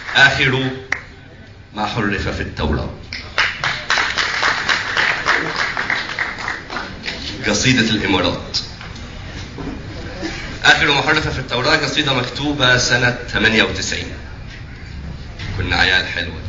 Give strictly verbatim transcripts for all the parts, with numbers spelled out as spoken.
آخر ما حرف في التوراة. قصيدة الإمارات. آخر ما حرف في التوراة قصيدة مكتوبة سنة ثمانية وتسعين. كنا عيال حلوة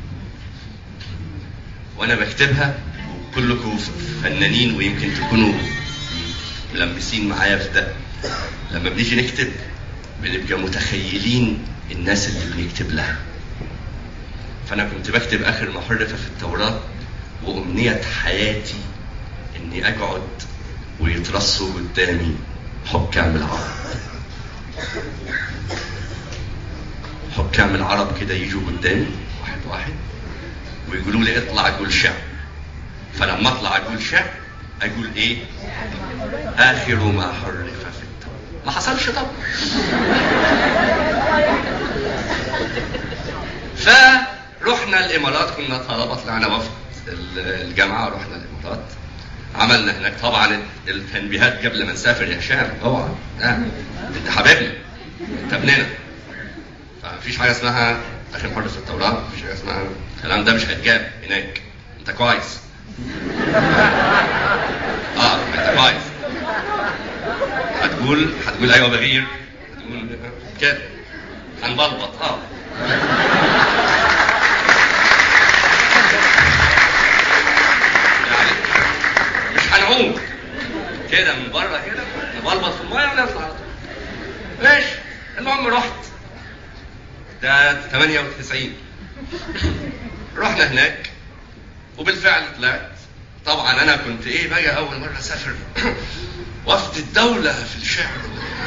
وأنا بكتبها، وكلكم فنانين ويمكن تكونوا ملمسين معايا في ده. لما بنيجي نكتب بنبقى متخيلين الناس اللي بنكتب لها. فأنا كنت بكتب آخر ما حرف في التوراة، وأمنية حياتي إني أقعد ويترصوا قدامي حكام العرب. حكام العرب كده يجوا قدامي واحد واحد ويقولوا لي اطلع اقول شعر. فلما اطلع اقول شعر اقول ايه؟ آخر ما حرف في التوراة. ما حصلش طبعا. فرحنا الامارات، كنا طلبة طلعنا وفد الجامعة، رحنا الامارات عملنا هناك طبعا التنبيهات قبل ما نسافر. يا هشام اوعى، انت حبيبنا، انت ابننا، فمفيش حاجه اسمها اخر حرف في التوراه، مفيش حاجه اسمها الكلام ده، مش هيتجاب هناك. انت كويس. اه انت كويس. هتقول هتقول ايوه بغير، هتقول كده هنبلبط. اه هنعوم كده من بره كده، نبلبط في الميه ونطلع على طول. ماشي. المهم رحت، ده ثمانية وتسعين. رحنا هناك وبالفعل طلعت. طبعا انا كنت ايه بقى اول مره اسافر وفد الدوله في الشعر.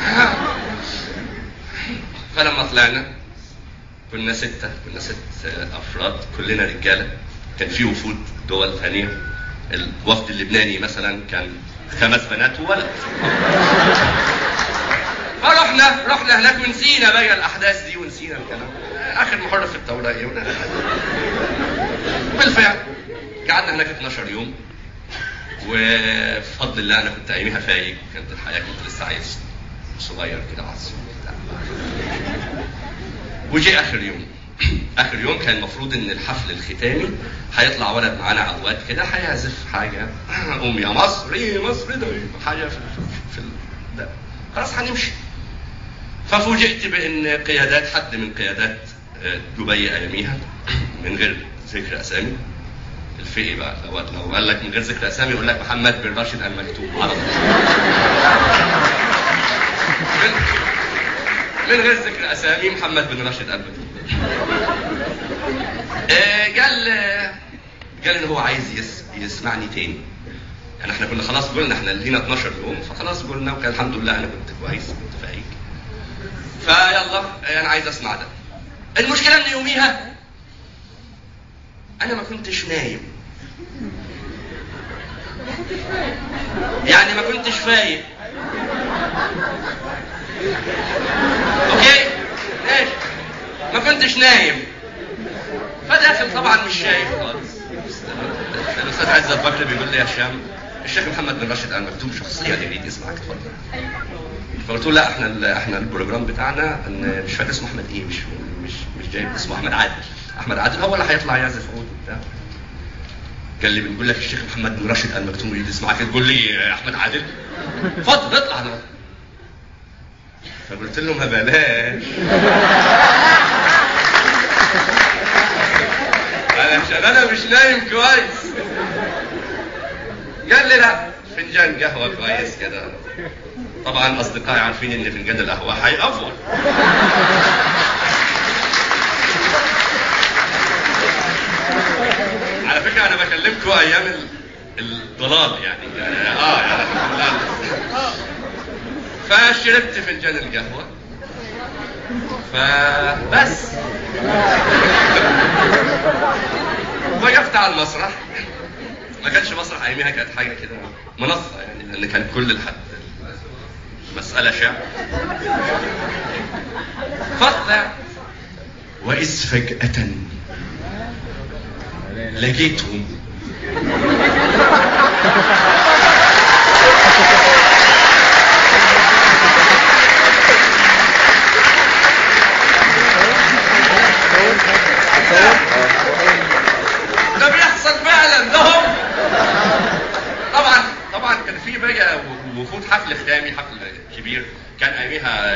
فلما طلعنا كنا ستة، كنا ست افراد كلنا رجاله. كان في وفود دول ثانيه. الوفد اللبناني مثلا كان خمس بنات وولد. فرحنا رحنا هناك ونسينا بقى الاحداث دي ونسينا الكلام. اخر محرف في التوراه ايه. بالفعل قعدنا هناك اثناشر يوم، وبفضل الله انا كنت ايامها فايق، وكانت الحياه كنت لسه عايز صغير كده عصر. وجي اخر يوم. اخر يوم كان المفروض ان الحفل الختامي هيطلع ولد معانا عواد كده هيعزف حاجه ام يا مصري مصري ده حاجه في في ده. خلاص هنمشي. ففوجئت بان قيادات حد من قيادات دبي اياميها، من غير ذكر اسامي، الفقي بقى لو لو قال لك من غير ذكر اسامي يقول لك محمد بن راشد المكتوم على طول. من غير ذكر اسامي محمد بن راشد المكتوم. قال قال ان هو عايز يس يسمعني تاني. يعني احنا كنا خلاص قلنا احنا لينا اثناشر يوم، فخلاص قلنا، وكان الحمد لله انا كنت كويس كنت فايق. فيلا انا عايز اسمع ده. المشكله ان يوميها انا ما كنتش نايم، يعني ما كنتش فايق. اوكي ماشي، ما كنتش نايم. فداخل طبعا مش شايف خالص. الاستاذ عزت بكر بيقول لي يا هشام الشيخ محمد بن راشد المكتوم شخصيه يريد يسمعك، اتفضل. فقلت له لا احنا احنا البروجرام بتاعنا ان مش فاكر اسمه احمد ايه، مش مش مش جايب اسمه احمد عادل. احمد عادل هو اللي هيطلع يعزف عود وبتاع. قال لي بنقول لك الشيخ محمد بن راشد المكتوم يريد يسمعك، تقول لي احمد عادل؟ اتفضل اطلع ده. فقلت له ما بلاش. عشان انا مش نايم كويس. قال لي لا فنجان قهوه كويس كده. طبعا اصدقائي عارفين ان فنجان القهوه هيأفور. على فكره انا بكلمكم ايام الضلال يعني اه يعني فشربت فنجان القهوه فبس وقفت على المسرح. ما كانش مسرح اياميها، كانت حاجه كده منصه يعني، لان كان كل الحد مساله شعر. فطلع واذ فجاه لقيتهم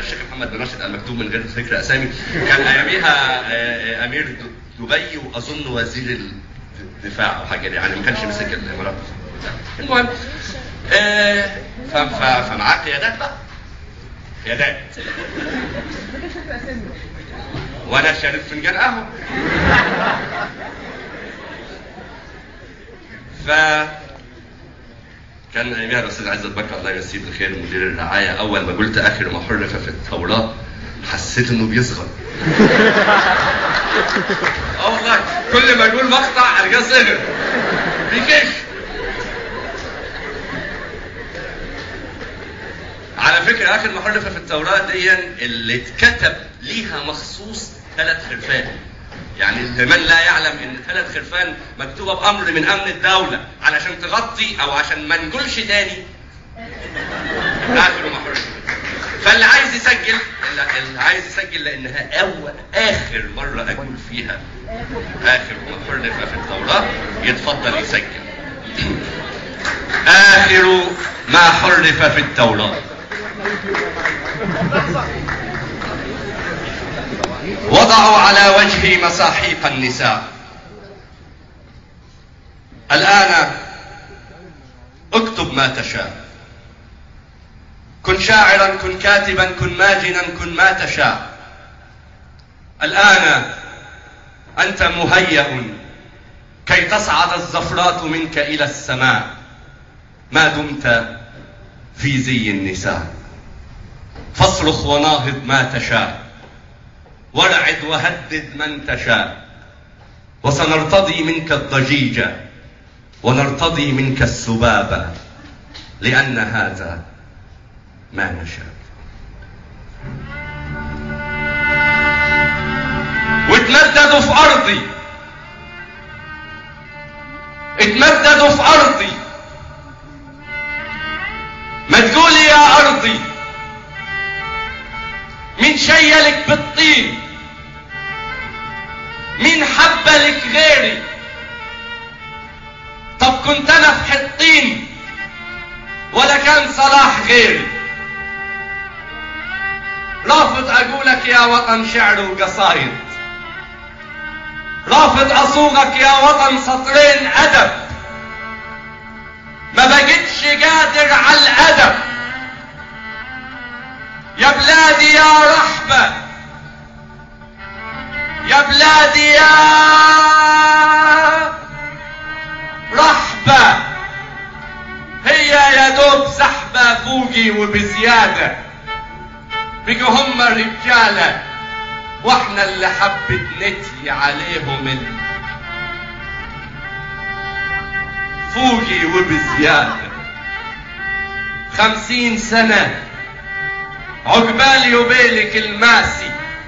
الشيخ محمد بن راشد المكتوب من غير ذكر اسامي، كان اياميها امير دبي واظن وزير الدفاع او حاجه يعني، ما كانش مسك الامارات. المهم فمعاه قيادات بقى، قيادات، وانا شارب فنجان قهوه. ف كان ايامها الاستاذ عزت بكر الله يمسيه بالخير مدير الرعايه، اول ما قلت اخر ما حرف في التوراه حسيت انه بيصغر. اه والله كل ما يقول مقطع ارجع صغر بيكش. على فكره اخر ما حرف في التوراه دي اللي اتكتب ليها مخصوص ثلاث خرفان، يعني لمن لا يعلم ان ثلاث خرفان مكتوبه بامر من امن الدوله علشان تغطي او عشان ما نقولش تاني اخر ما حرف. فاللي عايز يسجل، اللي عايز يسجل لانها اول اخر مره اقول فيها اخر ما حرف في التوراه يتفضل يسجل. اخر ما حرف في التوراه وضعوا على وجهي مساحيق النساء. الآن اكتب ما تشاء، كن شاعرا، كن كاتبا، كن ماجنا، كن ما تشاء. الآن أنت مهيأ كي تصعد الزفرات منك إلى السماء ما دمت في زي النساء. فاصرخ وناهض ما تشاء، وارعد وهدد من تشاء، وسنرتضي منك الضجيج ونرتضي منك السباب، لأن هذا ما نشاء. واتمددوا في أرضي، اتمددوا في أرضي، ما تقولي يا أرضي مين شيلك بالطين، مين حبلك غيري. طب كنت انا في حطين ولا كان صلاح غيري. رافض اقولك يا وطن شعر وقصايد، رافض اصوغك يا وطن سطرين ادب، ما بقتش قادر على الادب. يا بلادي يا رحبة، يا بلادي يا رحبة، هي يا دوب سحبة فوقي وبزيادة، بقوا هم رجالة واحنا اللي حبت نتي عليهم ال... فوقي وبزيادة. خمسين سنة عقبالي وبيلك الماسي،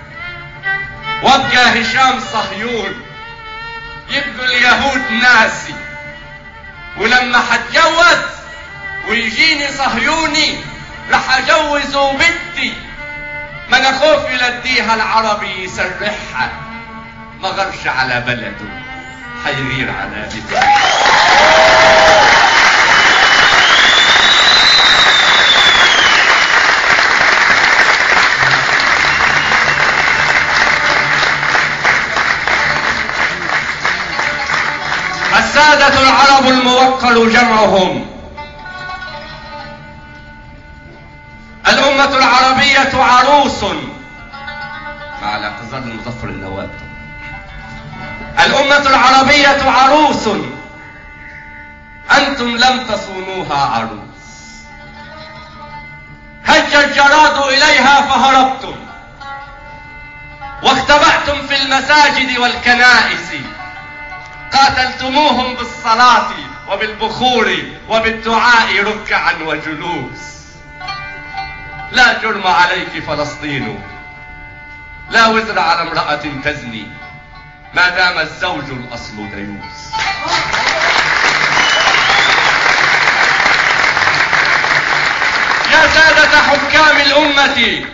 وابقى هشام صهيون، يبقوا اليهود ناسي. ولما حتجوز ويجيني صهيوني رح اجوزه بنتي، ما انا خوفي لديها العربي يسرحها، ما غرش على بلده حيغير على بيته. السادة العرب الموقر جمعهم، الأمة العربية عروس مع الاعتذار لمظفر النواب. الأمة العربية عروس أنتم لم تصونوها عروس. هج الجراد إليها فهربتم، واختبأتم في المساجد والكنائس، قاتلتموهم بالصلاة وبالبخور وبالدعاء ركعا وجلوس. لا جرم عليك فلسطين، لا وزر على امرأة تزني، ما دام الزوج الأصل ديوس. يا سادة حكام الأمة،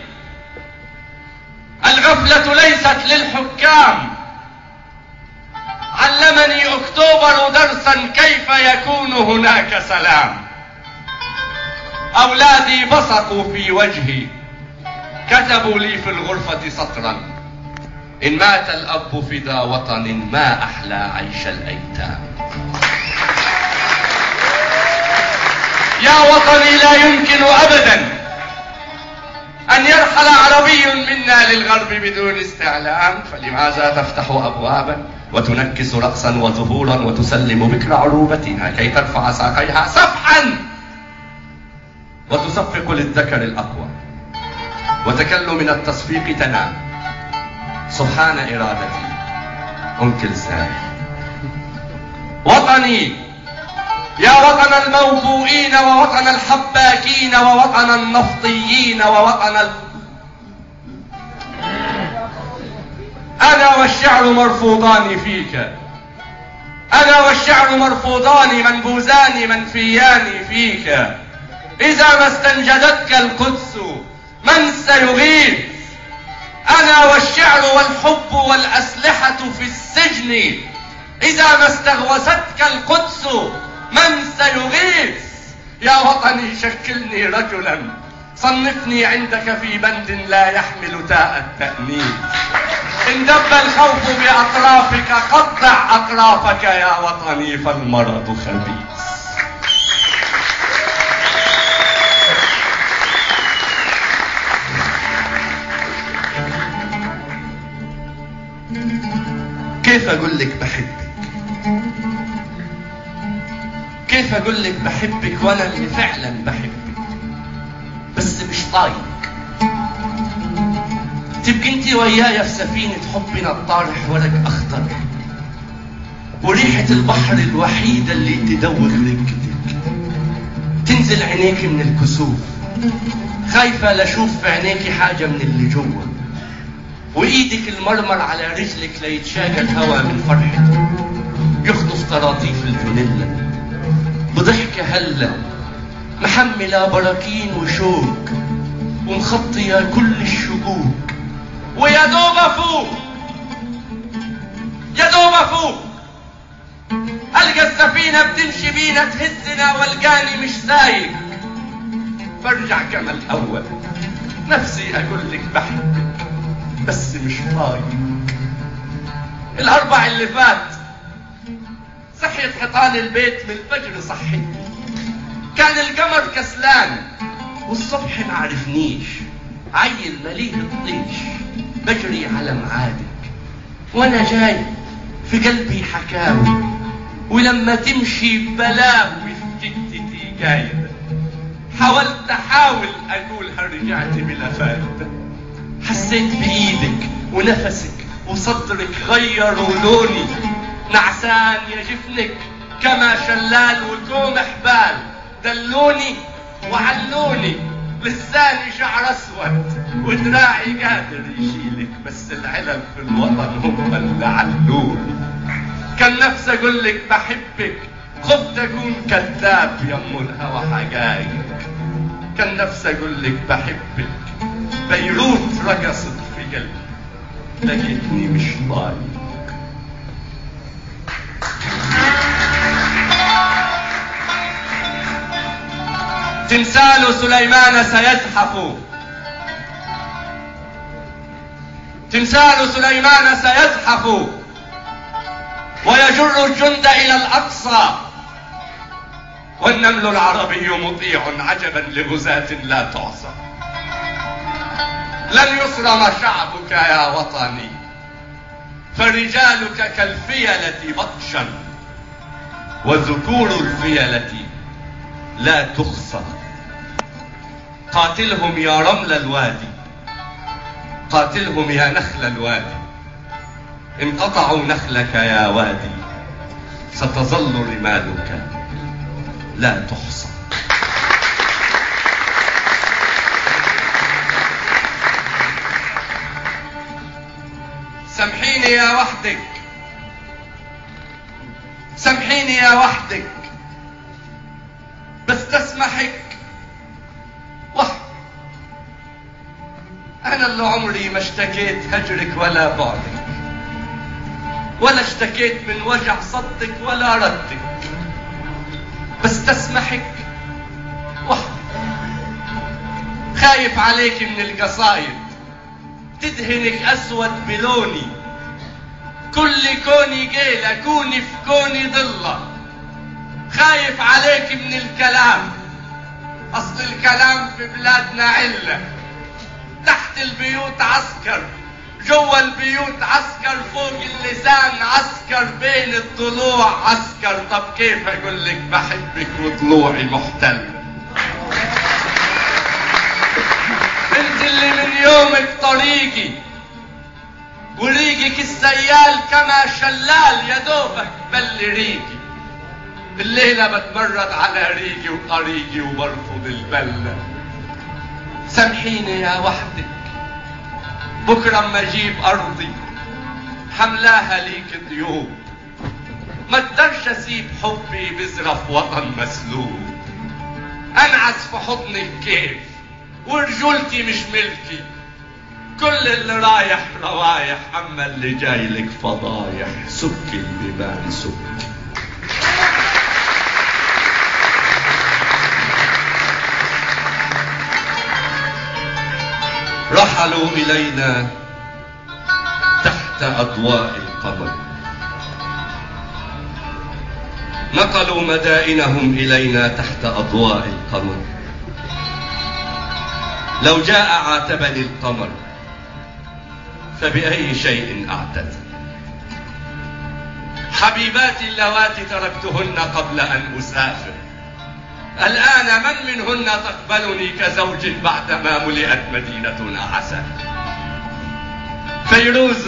الغفلة ليست للحكام. علمني اكتوبر درسا كيف يكون هناك سلام. اولادي بصقوا في وجهي كتبوا لي في الغرفة سطرا: إن مات الأب فدا وطن ما أحلى عيش الأيتام. يا وطني، لا يمكن أبدا أن يرحل عربي منا للغرب بدون استعلام، فلماذا تفتح أبوابا وتنكس رأسا وظهورا وتسلم بكر عروبتها كي ترفع ساقيها سفحا وتصفق للذكر الأقوى، وتكل من التصفيق تنام. سبحان إرادتي أنكل سامي. وطني، يا وطن الموبوئين ووطن الحباكين ووطن النفطيين ووطن ال... أنا والشعر مرفوضان فيك، أنا والشعر مرفوضان منبوذان منفيان فيك. إذا ما استنجدتك القدس من سيغيث؟ أنا والشعر والحب والأسلحة في السجن. إذا ما استغوثتك القدس من سيغيث؟ يا وطني، شكلني رجلا، صنفني عندك في بند لا يحمل تاء التأنيث. إن دب الخوف بأطرافك قطع أطرافك يا وطني، فالمرض خبيث. كيف أقول لك بحبك؟ كيف أقول لك بحبك وأنا اللي فعلا بحبك بس مش طايق؟ تبقى انت وياي في سفينة حبنا الطارح ورق أخضر، وريحة البحر الوحيدة اللي تدوخ ركتك. تنزل عينيك من الكسوف، خايفة لأشوف في عينيك حاجة من اللي جوا، وإيدك المرمر على رجلك ليتشاقى الهوى من فرحته، يخطف طراطيف الفانيلا بضحكة هلا محملة براكين وشوك ومخطية كل الشكوك. ويا دوب افوق، يا دوب افوق القى السفينة بتمشي بينا تهزنا والقاني مش سايق. برجع كما الاول، نفسي اقول لك بحبك بس مش طايق. الاربع اللي فات صحيت حيطان البيت من الفجر، صحيت كان القمر كسلان والصبح ما عرفنيش، عيل مليء الطيش بجري على معادك وانا جاي في قلبي حكاوي، ولما تمشي بلاوي في جدتي جايده. حاولت احاول اقولها رجعت بلا فايده. حسيت بايدك ونفسك وصدرك غيروا لوني، نعسان يا جفنك كما شلال وكوم حبال، دلوني وعلوني، لساني شعر اسود ودراعي قادر يشيلك، بس العلم في الوطن هم اللي علوني. كان نفسي اقول لك بحبك، خفت اكون كذاب يم الهوى حقايق. كان نفسي اقول لك بحبك، بيروت رقصت في قلبي لقيتني مش طايق. تمثال سليمان سيزحف، تمثال سليمان سيزحف ويجر الجند إلى الأقصى، والنمل العربي مطيع عجبا لغزاة لا تعصى. لن يصرم شعبك يا وطني، فرجالك كالفيلة بطشا، وذكور الفيلة لا تخصى. قاتلهم يا رمل الوادي، قاتلهم يا نخل الوادي، إن قطعوا نخلك يا وادي ستظل رمالك لا تحصى. سامحيني يا وحدك، سامحيني يا وحدك، بس تسمحك وحدك. أنا اللي عمري ما اشتكيت هجرك ولا بعدك، ولا اشتكيت من وجع صدك ولا ردك، بس تسمحك وحدك. خايف عليك من القصايد تدهنك أسود بلوني، كل كوني جيلة كوني في كوني ضلة. خايف عليك من الكلام، أصل الكلام في بلادنا علة. تحت البيوت عسكر، جوا البيوت عسكر، فوق اللسان عسكر، بين الضلوع عسكر. طب كيف أقول لك بحبك وضلوعي محتل؟ انت اللي من يومك طريقي وريقك السيال كما شلال، يا دوبك بل ريقي. الليلة بتمرد على ريقي وطريقي وبرفض البلة. سامحيني يا وحدك، بكرة اما اجيب ارضي حملاها ليك ضيوف. ما اقدرش اسيب حبي بزرف وطن مسلوب. انعس في حضنك كيف ورجولتي مش ملكي. كل اللي رايح روايح، اما اللي جاي لك فضايح. سكي البيبان سكي. رحلوا إلينا تحت أضواء القمر، نقلوا مدائنهم إلينا تحت أضواء القمر. لو جاء عاتبني القمر فبأي شيء أعتذر؟ حبيباتي اللواتي تركتهن قبل أن أسافر، الآن من منهن تقبلني كزوج بعدما ملئت مدينتنا عسى؟ فيروز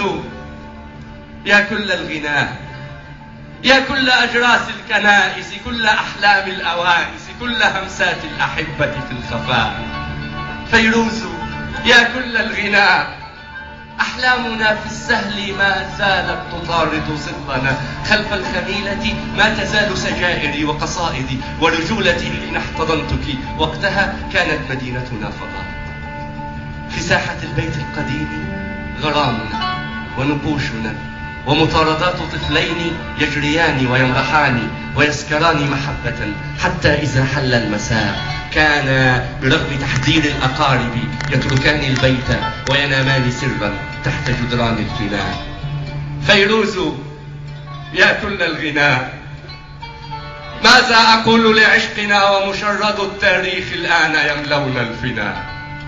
يا كل الغناء، يا كل أجراس الكنائس، كل أحلام الأوانس، كل همسات الأحبة في الخفاء. فيروز يا كل الغناء، أحلامنا في السهل ما زالت تطارد ظلنا. خلف الخميلة ما تزال سجائري وقصائدي ورجولتي حين احتضنتك. وقتها كانت مدينتنا فضاء. في ساحة البيت القديم غرامنا ونقوشنا ومطاردات طفلين يجريان ويمرحان ويسكران محبة، حتى إذا حل المساء كان برغم تحذير الأقارب يتركان البيت وينامان سرا تحت جدران الفناء. فيروز يا كل الغناء، ماذا أقول لعشقنا ومشرد التاريخ الآن يملون الفناء؟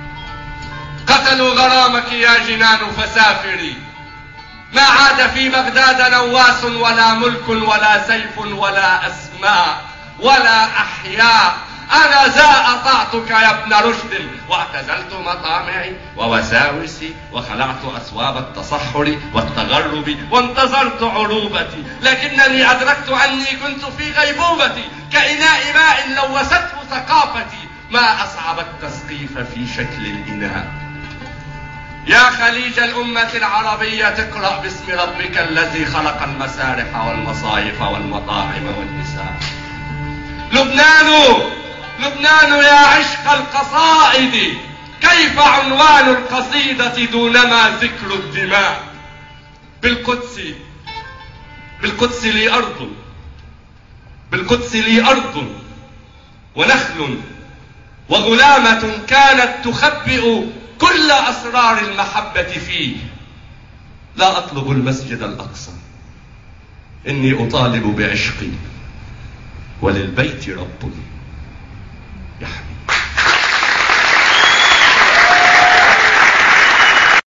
قتلوا غرامك يا جنان فسافري، ما عاد في بغداد نواس ولا ملك ولا سيف ولا أسماء ولا أحياء. أنا ذا أطعتك يا ابن رشد، واعتزلت مطامعي ووساوسي وخلعت أثواب التصحر والتغرب وانتظرت عروبتي، لكنني أدركت أني كنت في غيبوبتي كإناء ماء لوثته ثقافتي. ما أصعب التسقيف في شكل الإناء. يا خليج الأمة العربية اقرأ باسم ربك الذي خلق المسارح والمصايف والمطاعم والنساء. لبنان لبنان يا عشق القصائد، كيف عنوان القصيدة دونما ذكر الدماء؟ بالقدس بالقدس لي أرض، بالقدس لي أرض ونخل وغلامة كانت تخبئ كل أسرار المحبة فيه. لا أطلب المسجد الأقصى، إني أطالب بعشقي، وللبيت رب.